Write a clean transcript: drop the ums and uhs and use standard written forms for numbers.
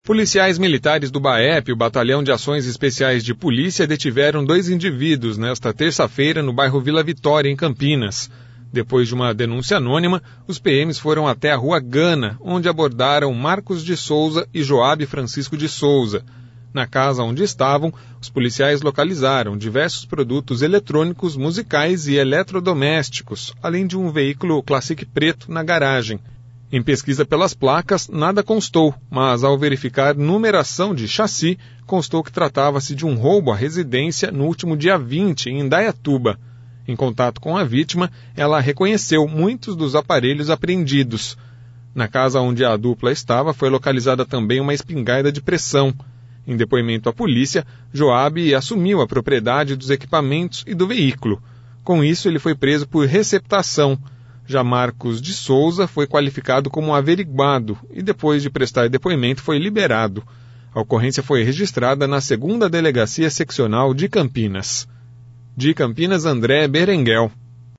Policiais militares do BAEP, o Batalhão de Ações Especiais de Polícia, detiveram 2 indivíduos nesta terça-feira no bairro Vila Vitória, em Campinas. Depois de uma denúncia anônima, os PMs foram até a Rua Gana, onde abordaram Marcos de Souza e Joabe Francisco de Souza. Na casa onde estavam, os policiais localizaram diversos produtos eletrônicos, musicais e eletrodomésticos, além de um veículo Classic preto na garagem. Em pesquisa pelas placas, nada constou, mas ao verificar numeração de chassi, constou que tratava-se de um roubo à residência no último dia 20, em Indaiatuba. Em contato com a vítima, ela reconheceu muitos dos aparelhos apreendidos. Na casa onde a dupla estava, foi localizada também uma espingarda de pressão. Em depoimento à polícia, Joabe assumiu a propriedade dos equipamentos e do veículo. Com isso, ele foi preso por receptação. Já Marcos de Souza foi qualificado como averiguado e, depois de prestar depoimento, foi liberado. A ocorrência foi registrada na 2ª Delegacia Seccional de Campinas. De Campinas, André Berenguel.